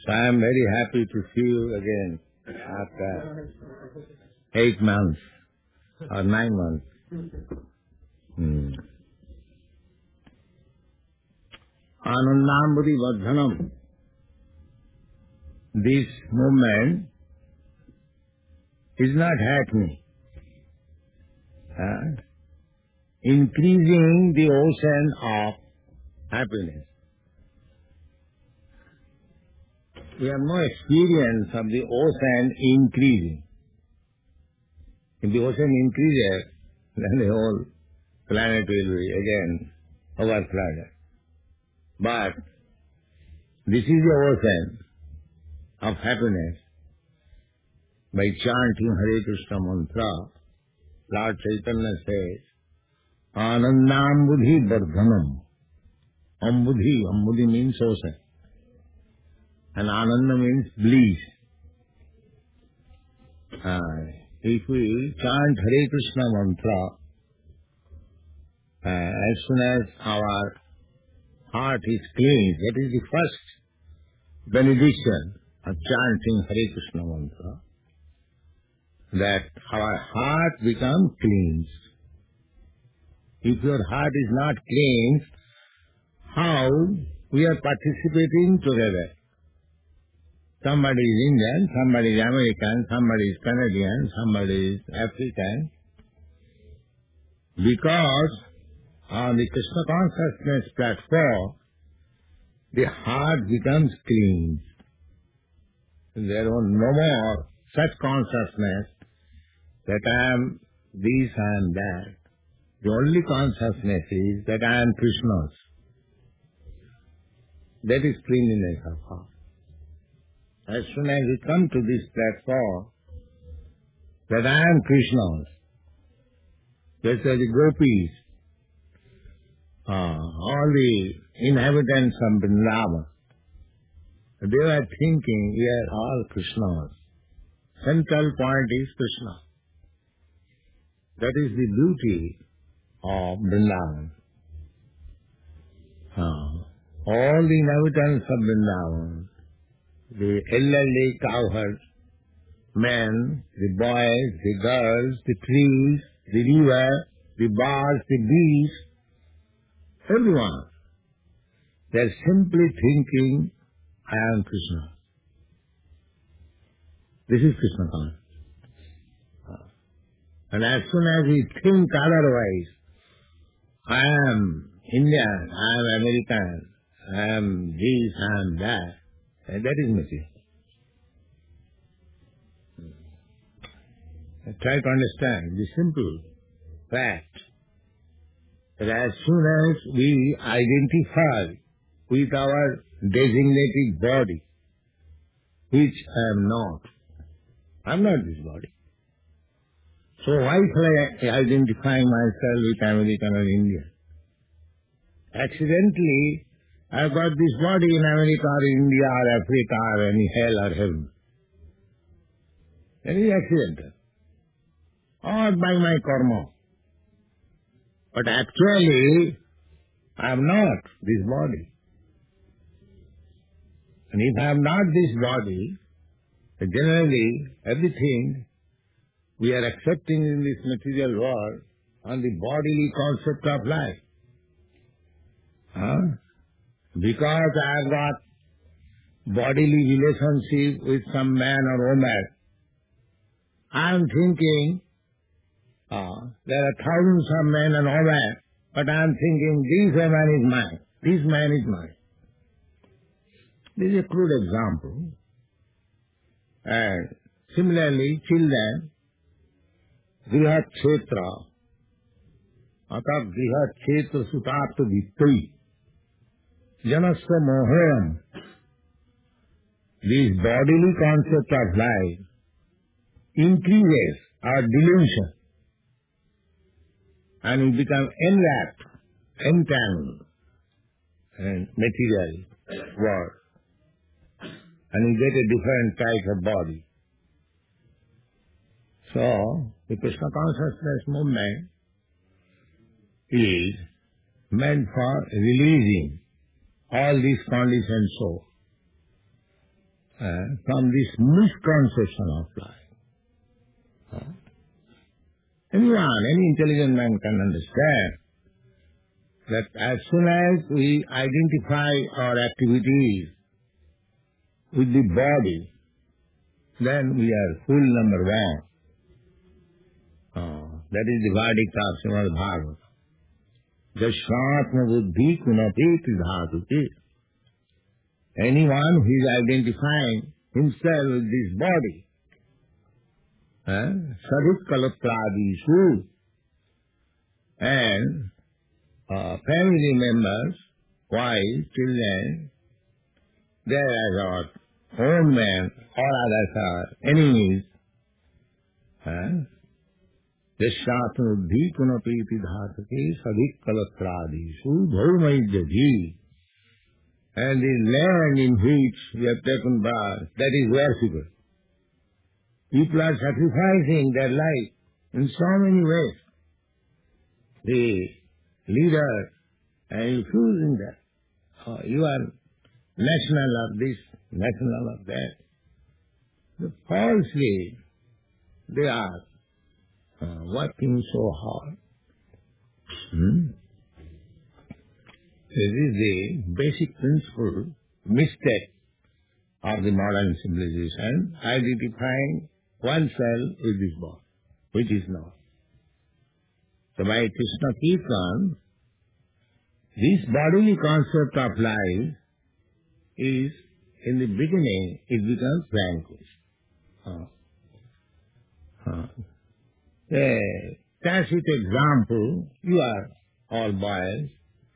So I am very happy to see you again after 8 months or 9 months. Anandambudi Vardhanam. This movement is not happening. Increasing the ocean of happiness. We have no experience of the ocean increasing. If the ocean increases, then the whole planet will be again overflooded. But this is the ocean of happiness. By chanting Hare Krishna mantra, Lord Chaitanya says, Anandambudhi Vardhanam. Ambudhi means ocean. And Ananda means bliss. If we chant Hare Krishna mantra, as soon as our heart is clean, that is the first benediction of chanting Hare Krishna mantra, that our heart becomes cleansed. If your heart is not cleansed, how we are participating together? Somebody is Indian, somebody is American, somebody is Canadian, somebody is African. Because on the Krishna consciousness platform, the heart becomes clean. There is no more such consciousness that I am this, I am that. The only consciousness is that I am Krishna's. That is cleanliness of heart. As soon as we come to this platform, that I am Krishna's, just as the gopis, all the inhabitants of Vrindavan, they were thinking we are all Krishna's. Central point is Krishna. That is the beauty of Vrindavan. All the inhabitants of Vrindavan, the elderly cowherds, men, the boys, the girls, the trees, the river, the birds, the bees, everyone, they are simply thinking, I am Krishna. This is Krishna consciousness. And as soon as we think otherwise, I am Indian, I am American, I am this, I am that, and that is material. Try to understand the simple fact that as soon as we identify with our designated body, which I am not, I am not this body. So why shall I identify myself with American or Indian? Accidentally, I got this body in America or India or Africa or any hell or heaven. That is accidental. Or by my karma. But actually, I am not this body. And if I am not this body, generally everything we are accepting in this material world on the bodily concept of life. Because I have got bodily relationship with some man or woman, I am thinking there are thousands of men and women, but I am thinking this man is mine, this man is mine. This is a crude example. And similarly, children, Grihat Kshetra, Atak Grihat Kshetra Sutat Vittai, Janasya Moham. This bodily concept of life increases our delusion and we become enwrapped, entangled in material world. And we get a different type of body. So, the Krishna consciousness movement is meant for releasing all these conditioned souls. from this misconception of life. Anyone, any intelligent man can understand that as soon as we identify our activities with the body, then we are full number one. That is the verdict of Srimad Bhagavatam. Jashatma buddhi kunapeti dhatuke. Anyone who is identifying himself with this body, sadhukkalapradishu, and family members, wives, children, they are as our own men, all others are enemies. Jashatma buddhi kunapeti dhatuke sadhukkalapradishu bhaumaijjadhi. And the land in which we have taken birth, that is worshipable. People are sacrificing their life in so many ways. The leader and refusing that. You are national of this, national of that. But falsely, they are working so hard. This is the basic principle, mistake of the modern civilization, identifying oneself with this body, which is not. So by Krishna Kirtan, this bodily concept of life is, in the beginning, it becomes vanquished. A tacit example, you are all boys,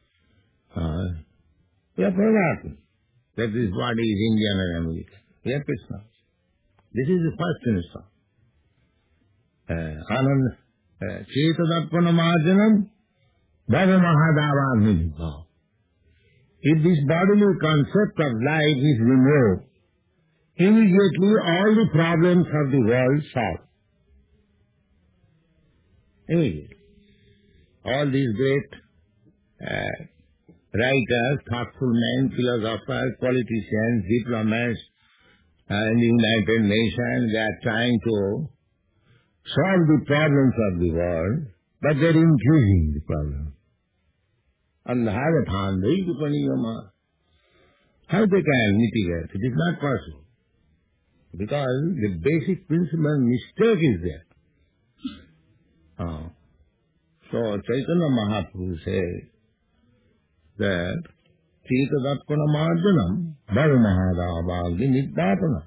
we have forgotten that this body is Indian and American. We are Krishna. This is the first instant. Anand Chetadappanamarjanam Bhava Mahadavadnibhav. If this bodily concept of life is removed, immediately all the problems of the world solved. Immediately. All these great writers, thoughtful men, philosophers, politicians, diplomats, and the United Nations, they are trying to solve the problems of the world, but they are increasing the problem. How they can mitigate? It is not possible. Because the basic principle mistake is there. So Chaitanya Mahaprabhu says, that Chetadappanamarjanam Bhava Mahadavagni Nidapana.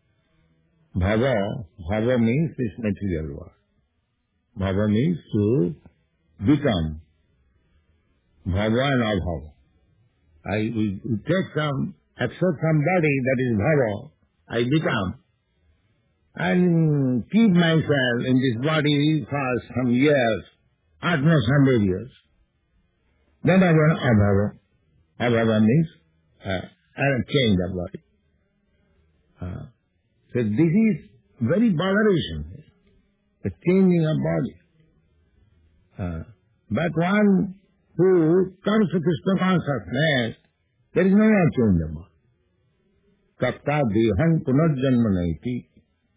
Bhava means this material world. Bhava means to become. Bhava and abhava. We take accept somebody that is bhava, I become, and keep myself in this body for some years, almost 100 years. Then I went abhava. Abhava means change of body. So this is very botheration, the changing of body. But one who comes to Krishna consciousness, there is no more change of body. Kapta deham punarjanmanaiti.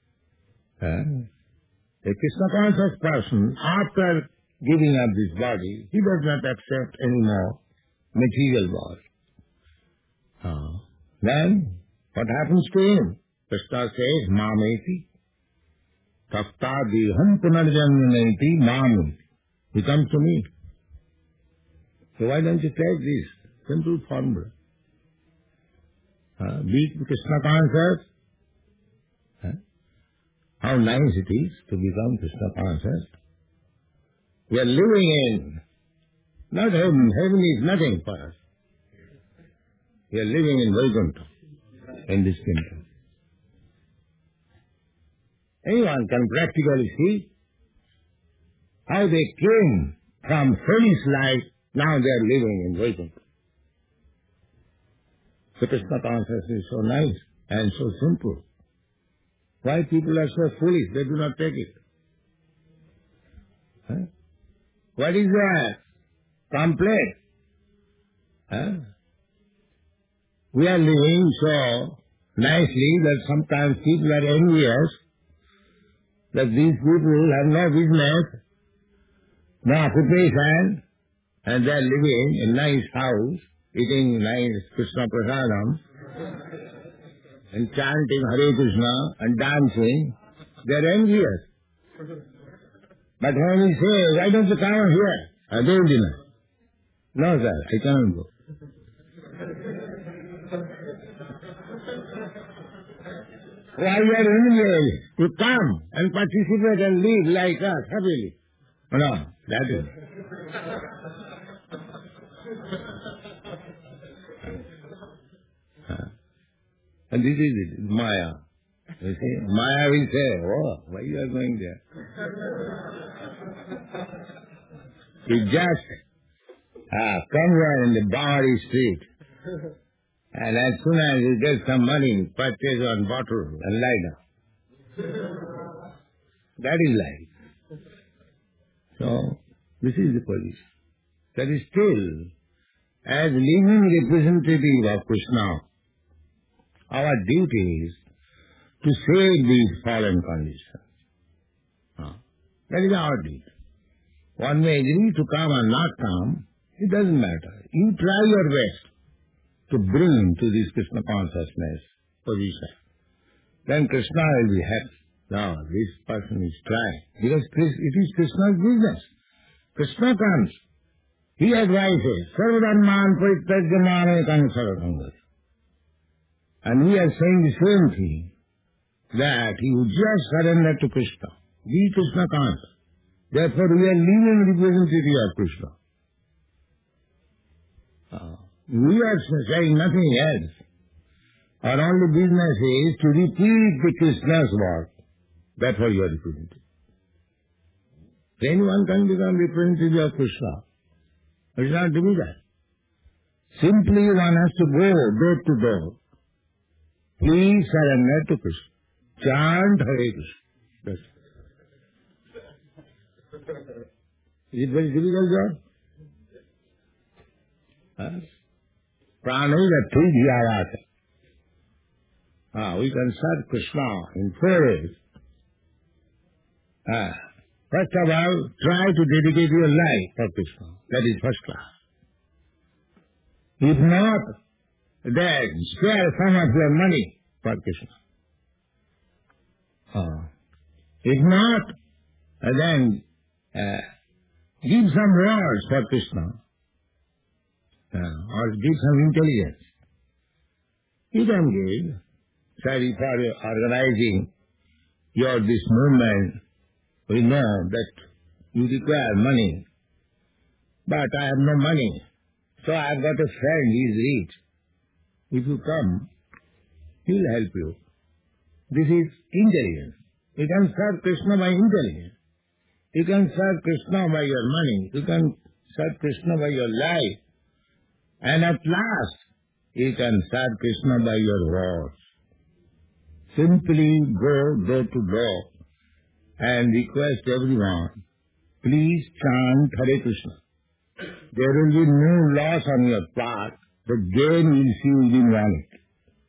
A Krishna conscious person, after giving up this body, he does not accept any more material body. Then, what happens to him? Krishna says, Mameti. Tapta deham punarjanmanaiti mameti. He comes to me. So why don't you take this simple formula? Be Krishna conscious. How nice it is to become Krishna conscious. We are living in, not heaven. Heaven is nothing for us. We are living in Vaikuntha, in this kingdom. Anyone can practically see how they came from hellish life, now they are living in Vaikuntha. So Krishna consciousness is so nice and so simple. Why people are so foolish? They do not take it. What is that? Complaint. We are living so nicely that sometimes people are envious that these people have no business, no occupation, and they are living in nice house, eating nice Krishna prasadam, and chanting Hare Krishna and dancing. They are envious. But when we say, why don't you come here? I don't dinner. No, sir, I can't go. Why you are envious? You come and participate and live like us happily. No, that is. And this is it, Maya. You see, Maya will say, oh, why you are going there? You just come here in the Bawari street, and as soon as you get some money, purchase one bottle and lie down. That is life. So, this is the position. That is still, as living representative of Krishna, our duty is to save these fallen conditions. That is our duty. One may agree to come or not come, it doesn't matter. You try your best to bring to this Krishna consciousness position. Then Krishna will be happy. Now, this person is trying. Because it is Krishna's business. Krishna comes. He advises, Sarvadharman parityajyamane kangsarasangha. And we are saying the same thing, that you just surrender to Krishna. Be Krishna conscious. Therefore, we are living representative of Krishna. We are saying nothing else. Our only business is to repeat the Krishna's word. That's why you are representative. Anyone can become representative of Krishna. It's not to be that. Simply one has to go door to door. Please surrender to Krishna. Chant Hare Krishna. That's it. Is it very difficult job? Prana is a three-dhyavata. We can serve Krishna in 4 ways. First of all, try to dedicate your life for Krishna. That is first class. If not, then spare some of your money for Krishna. If not, then give some words for Krishna. Or give some intelligence. You can give. Sorry for organizing this movement. We know that you require money. But I have no money. So I have got a friend, he is rich. If you come, he will help you. This is intelligence. You can serve Krishna by intelligence. You can serve Krishna by your money. You can serve Krishna by your life. And at last, you can serve Krishna by your words. Simply go door to door and request everyone, please chant Hare Krishna. There will be no loss on your part. The gain you will see within 1 week.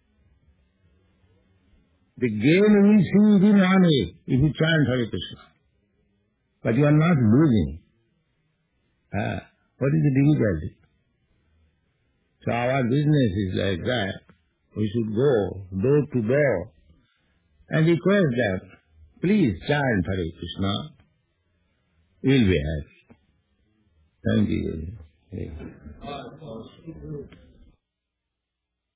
The gain you will see within 1 week if you chant Hare Krishna. But you are not losing. What is the difficulty? So our business is like that. We should go door to door and request them, please chant Hare Krishna. We will be happy. Thank you.